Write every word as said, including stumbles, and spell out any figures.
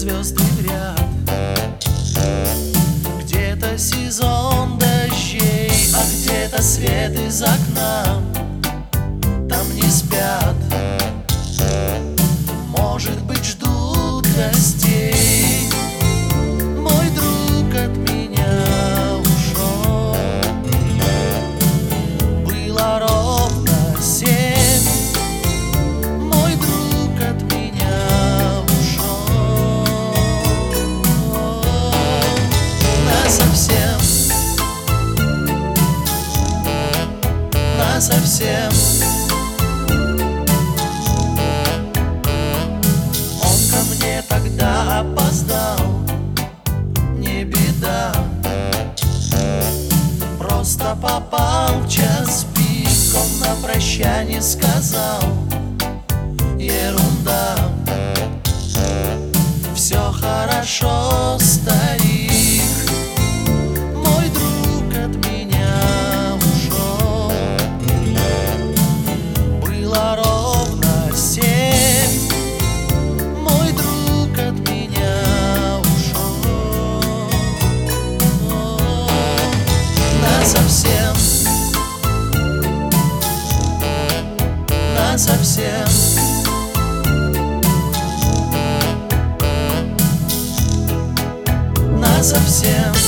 звезды в ряд. Где-то сезон дождей, а где-то свет из окна. Там не спят, может быть, ждут гостей. Мой друг от меня ушел, было ровно семь. Мой друг от меня ушел насовсем, насовсем. Тогда опоздал, не беда, просто попал в час пик. Он на прощание сказал: ерунда, все хорошо, старик. Мой друг от меня ушел, было ровно семь. Насовсем, насовсем. Насовсем.